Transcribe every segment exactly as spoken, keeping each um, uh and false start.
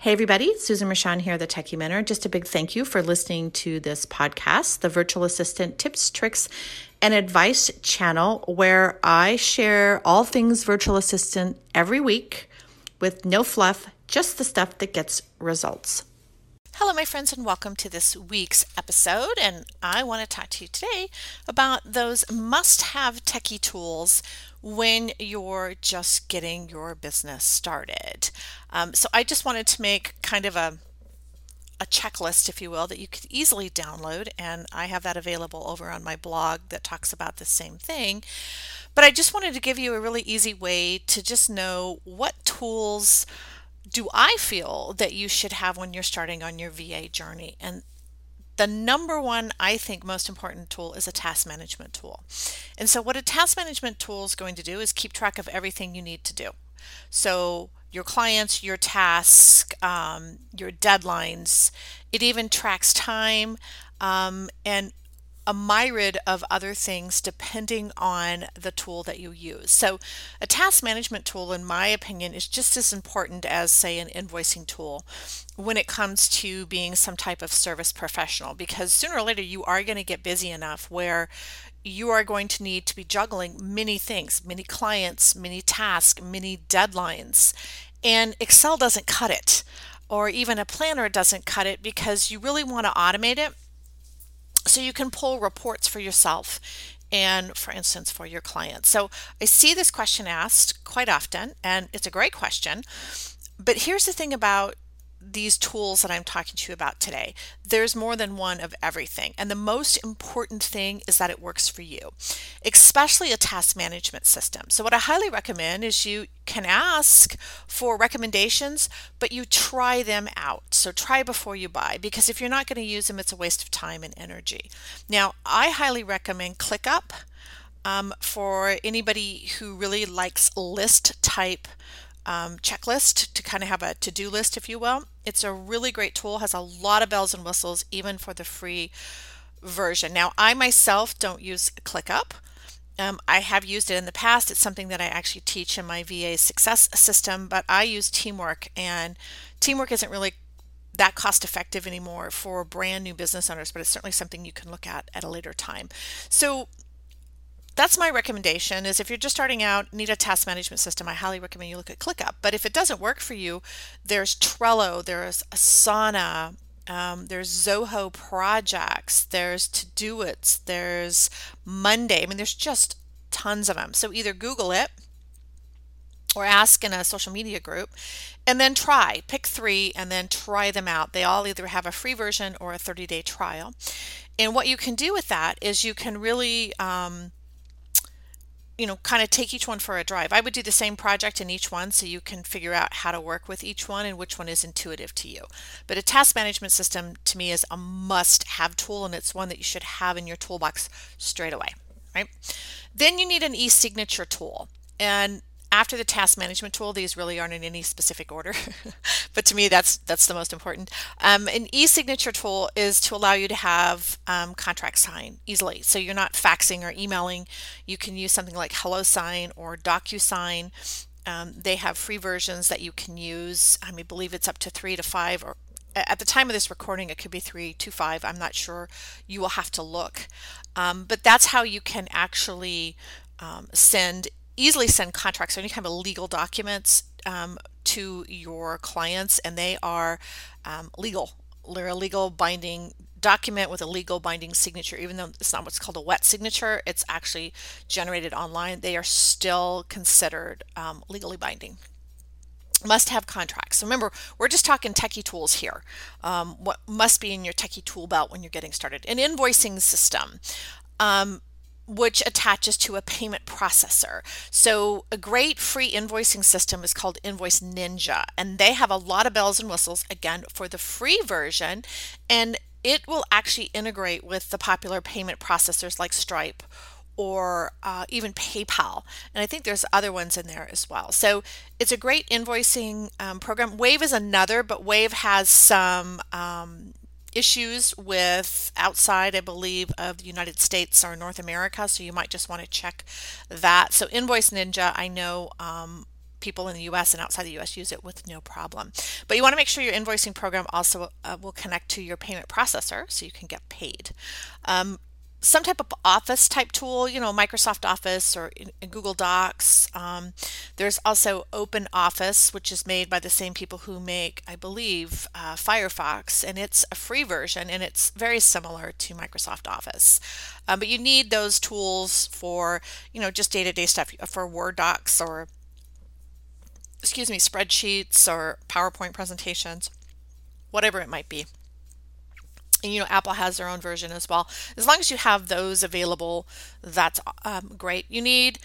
Hey everybody, Susan Rashan here, the Techie Mentor. Just a big thank you for listening to this podcast, the Virtual Assistant Tips, Tricks, and Advice channel, where I share all things virtual assistant every week with no fluff, just the stuff that gets results. Hello, my friends, and welcome to this week's episode. And I want to talk to you today about those must-have techie tools when you're just getting your business started. Um, so I just wanted to make kind of a a checklist, if you will, that you could easily download, and I have that available over on my blog that talks about the same thing. But I just wanted to give you a really easy way to just know what tools do I feel that you should have when you're starting on your V A journey. And the number one, I think, most important tool is a task management tool. And so what a task management tool is going to do is keep track of everything you need to do. So your clients, your tasks, um, your deadlines, it even tracks time um, and a myriad of other things depending on the tool that you use. So a task management tool, in my opinion, is just as important as, say, an invoicing tool when it comes to being some type of service professional, because sooner or later you are going to get busy enough where you are going to need to be juggling many things, many clients, many tasks, many deadlines, and Excel doesn't cut it, or even a planner doesn't cut it, because you really want to automate it so you can pull reports for yourself and, for instance, for your clients. So I see this question asked quite often, and it's a great question. But here's the thing about these tools that I'm talking to you about today. There's more than one of everything. And the most important thing is that it works for you, especially a task management system. So what I highly recommend is you can ask for recommendations, but you try them out. So try before you buy, because if you're not going to use them, it's a waste of time and energy. Now, I highly recommend ClickUp um, for anybody who really likes list type Um, checklist, to kind of have a to-do list, if you will. It's a really great tool, has a lot of bells and whistles, even for the free version. Now, I myself don't use ClickUp. Um, I have used it in the past. It's something that I actually teach in my V A success system, but I use Teamwork, and Teamwork isn't really that cost effective anymore for brand new business owners, but it's certainly something you can look at at a later time. So that's my recommendation, is if you're just starting out, need a task management system, I highly recommend you look at ClickUp. But if it doesn't work for you, there's Trello, there's Asana, um, there's Zoho Projects, there's Todoist, there's Monday. I mean, there's just tons of them. So either Google it or ask in a social media group, and then try. Pick three and then try them out. They all either have a free version or a thirty-day trial. And what you can do with that is you can really um, you know, kind of take each one for a drive. I would do the same project in each one so you can figure out how to work with each one and which one is intuitive to you. But a task management system, to me, is a must-have tool, and it's one that you should have in your toolbox straight away, right? Then you need an e-signature tool. And after the task management tool, these really aren't in any specific order, but to me, that's that's the most important. Um, an e-signature tool is to allow you to have um, contracts signed easily. So you're not faxing or emailing. You can use something like HelloSign or DocuSign. Um, they have free versions that you can use. I mean, believe it's up to three to five, or at the time of this recording, it could be three to five. I'm not sure. You will have to look. Um, but that's how you can actually um, send easily send contracts or any kind of legal documents um, to your clients, and they are um, legal. They're a legal binding document with a legal binding signature. Even though it's not what's called a wet signature, it's actually generated online, they are still considered um, legally binding. Must have contracts. So remember, we're just talking techie tools here. Um, what must be in your techie tool belt when you're getting started? An invoicing system. Um, which attaches to a payment processor. So a great free invoicing system is called Invoice Ninja, and they have a lot of bells and whistles, again, for the free version, and it will actually integrate with the popular payment processors like Stripe or uh, even PayPal. And I think there's other ones in there as well. So it's a great invoicing um, program. Wave is another, but Wave has some um, issues with outside, I believe, of the United States or North America, so you might just want to check that. So Invoice Ninja, I know um, people in the U S and outside the U S use it with no problem. But you want to make sure your invoicing program also uh, will connect to your payment processor so you can get paid. Um, some type of office type tool, you know, Microsoft Office or in, in Google Docs. Um, there's also Open Office, which is made by the same people who make, I believe, uh, Firefox, and it's a free version and it's very similar to Microsoft Office. Um, but you need those tools for, you know, just day-to-day stuff, for Word docs or, excuse me, spreadsheets or PowerPoint presentations, whatever it might be. And, you know, Apple has their own version as well. As long as you have those available, that's um, great. You need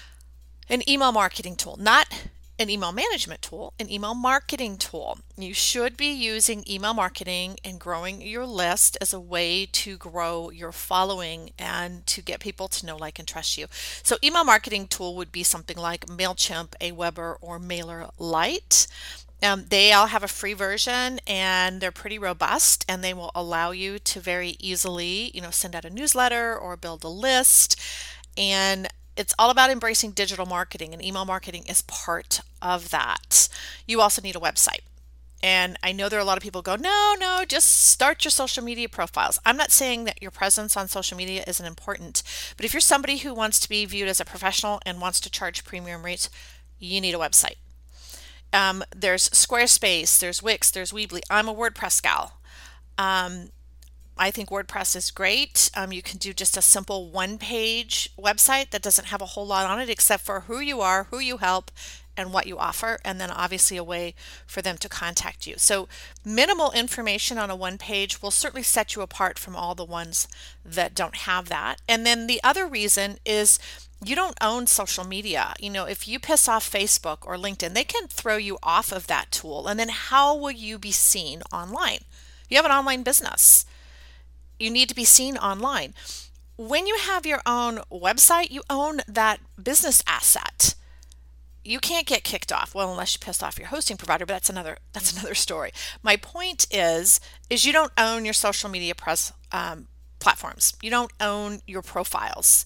an email marketing tool, not an email management tool, an email marketing tool. You should be using email marketing and growing your list as a way to grow your following and to get people to know, like, and trust you. So email marketing tool would be something like MailChimp, Aweber, or MailerLite. Um, they all have a free version and they're pretty robust, and they will allow you to very easily, you know, send out a newsletter or build a list. And it's all about embracing digital marketing, and email marketing is part of that. You also need a website. And I know there are a lot of people who go, no, no, just start your social media profiles. I'm not saying that your presence on social media isn't important, but if you're somebody who wants to be viewed as a professional and wants to charge premium rates, you need a website. Um, there's Squarespace, there's Wix, there's Weebly. I'm a WordPress gal. Um, I think WordPress is great. Um, you can do just a simple one-page website that doesn't have a whole lot on it except for who you are, who you help, and what you offer, and then obviously a way for them to contact you. So minimal information on a one page will certainly set you apart from all the ones that don't have that. And then the other reason is you don't own social media. You know, if you piss off Facebook or LinkedIn, they can throw you off of that tool. And then how will you be seen online? You have an online business. You need to be seen online. When you have your own website, you own that business asset. You can't get kicked off, well, unless you pissed off your hosting provider, but that's another that's another story. My point is, is you don't own your social media pres, um, platforms. You don't own your profiles.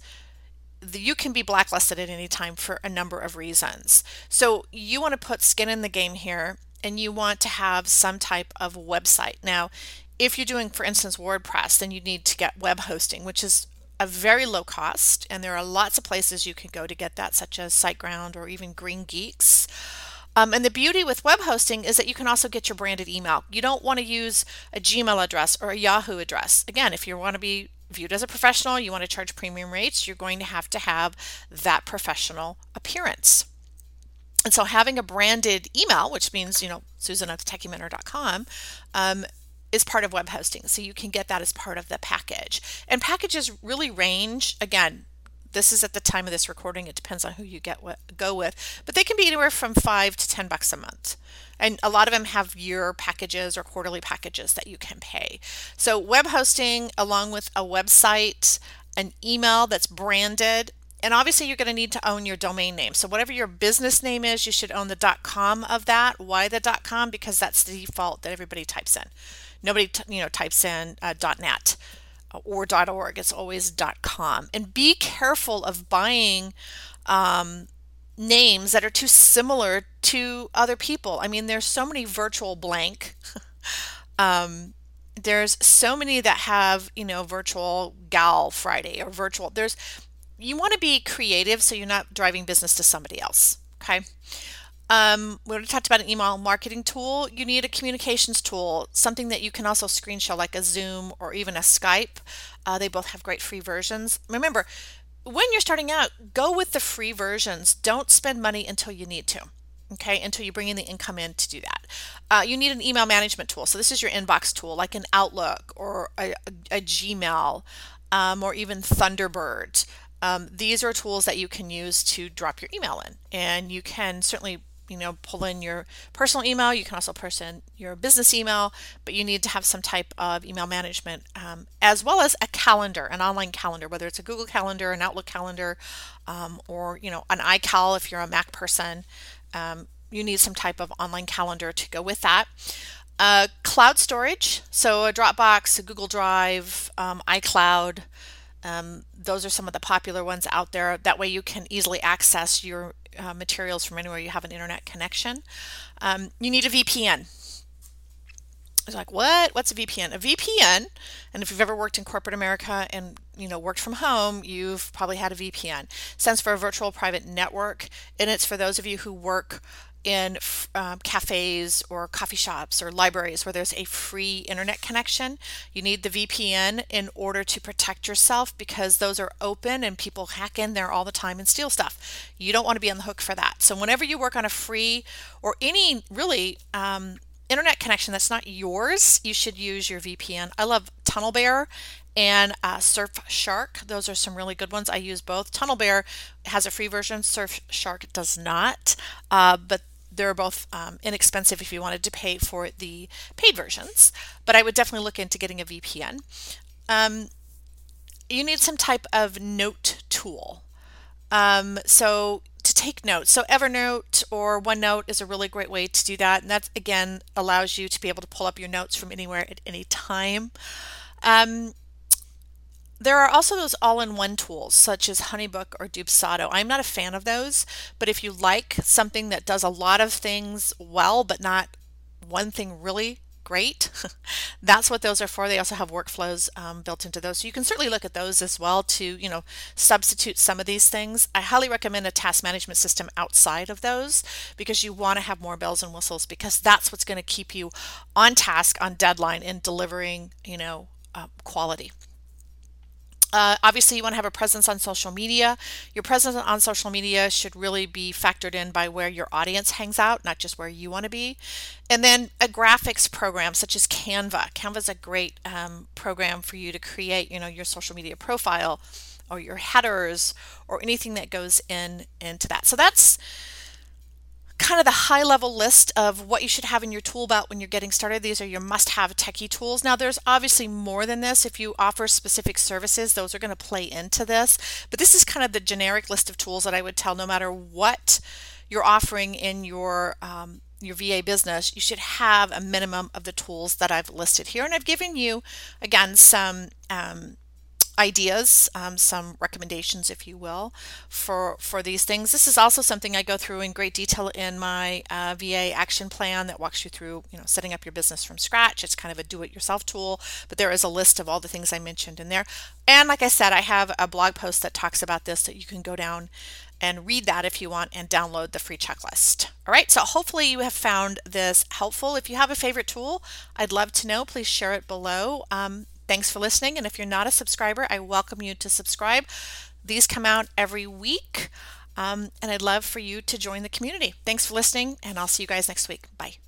You can be blacklisted at any time for a number of reasons. So you want to put skin in the game here, and you want to have some type of website. Now, if you're doing, for instance, WordPress, then you need to get web hosting, which is a very low cost, and there are lots of places you can go to get that, such as SiteGround or even Green Geeks. Um, and the beauty with web hosting is that you can also get your branded email. You don't want to use a Gmail address or a Yahoo address. Again, if you want to be viewed as a professional, you want to charge premium rates, you're going to have to have that professional appearance. And so having a branded email, which means, you know, Susan at the techie mentor dot com, um, is part of web hosting. So you can get that as part of the package. And packages really range. Again, this is at the time of this recording. It depends on who you get what, go with, but they can be anywhere from five to ten bucks a month. And a lot of them have year packages or quarterly packages that you can pay. So web hosting, along with a website, an email that's branded, and obviously you're going to need to own your domain name. So whatever your business name is, you should own the .com of that. Why the .com? Because that's the default that everybody types in. Nobody, you know, types in uh, .net or .org. It's always .com. And be careful of buying um, names that are too similar to other people. I mean, there's so many virtual blank. um, there's so many that have, you know, virtual gal Friday or virtual. There's, you want to be creative so you're not driving business to somebody else. Okay. Um, we already talked about an email marketing tool. You need a communications tool, something that you can also screen share, like a Zoom or even a Skype. Uh, they both have great free versions. Remember, when you're starting out, go with the free versions. Don't spend money until you need to, okay, until you bring in the income in to do that. Uh, you need an email management tool. So this is your inbox tool, like an Outlook or a, a, a Gmail um, or even Thunderbird. Um, these are tools that you can use to drop your email in, and you can certainly, you know, pull in your personal email. You can also pull in your business email, but you need to have some type of email management, um, as well as a calendar, an online calendar, whether it's a Google Calendar, an Outlook calendar, um, or, you know, an iCal if you're a Mac person. Um, you need some type of online calendar to go with that. Uh, cloud storage, so a Dropbox, a Google Drive, um, iCloud. Um, those are some of the popular ones out there. That way you can easily access your uh, materials from anywhere you have an internet connection. Um, you need a V P N. It's like, what? What's a V P N? A V P N, and if you've ever worked in corporate America and you know worked from home, you've probably had a V P N. It stands for a virtual private network, and it's for those of you who work in um, cafes or coffee shops or libraries where there's a free internet connection. You need the V P N in order to protect yourself because those are open and people hack in there all the time and steal stuff. You don't want to be on the hook for that. So whenever you work on a free or any really um, internet connection that's not yours, you should use your V P N. I love TunnelBear and uh, Surfshark. Those are some really good ones. I use both. TunnelBear has a free version. Surfshark does not, uh, but they're both um, inexpensive if you wanted to pay for the paid versions. But I would definitely look into getting a V P N. Um, you need some type of note tool. Um, so to take notes. So Evernote or OneNote is a really great way to do that. And that, again, allows you to be able to pull up your notes from anywhere at any time. Um, there are also those all-in-one tools such as HoneyBook or Dubsado. I'm not a fan of those, but if you like something that does a lot of things well, but not one thing really great, that's what those are for. They also have workflows um, built into those. So you can certainly look at those as well to, you know, substitute some of these things. I highly recommend a task management system outside of those because you want to have more bells and whistles because that's what's going to keep you on task, on deadline, and delivering, you know, uh, quality. Uh, obviously, you want to have a presence on social media. Your presence on social media should really be factored in by where your audience hangs out, not just where you want to be. And then a graphics program such as Canva. Canva is a great um, program for you to create, you know, your social media profile or your headers or anything that goes in into that. So that's kind of the high level list of what you should have in your tool belt when you're getting started. These are your must-have techie tools. Now there's obviously more than this. If you offer specific services, those are going to play into this, but this is kind of the generic list of tools that I would tell no matter what you're offering in your um, your V A business, you should have a minimum of the tools that I've listed here. And I've given you, again, some um, ideas, um, some recommendations, if you will, for for these things. This is also something I go through in great detail in my uh, V A action plan that walks you through, you know, setting up your business from scratch. It's kind of a do-it-yourself tool, but there is a list of all the things I mentioned in there. And like I said, I have a blog post that talks about this that you can go down and read that if you want and download the free checklist. All right, so hopefully you have found this helpful. If you have a favorite tool, I'd love to know. Please share it below. Um, Thanks for listening. And if you're not a subscriber, I welcome you to subscribe. These come out every week. Um, and I'd love for you to join the community. Thanks for listening, and I'll see you guys next week. Bye.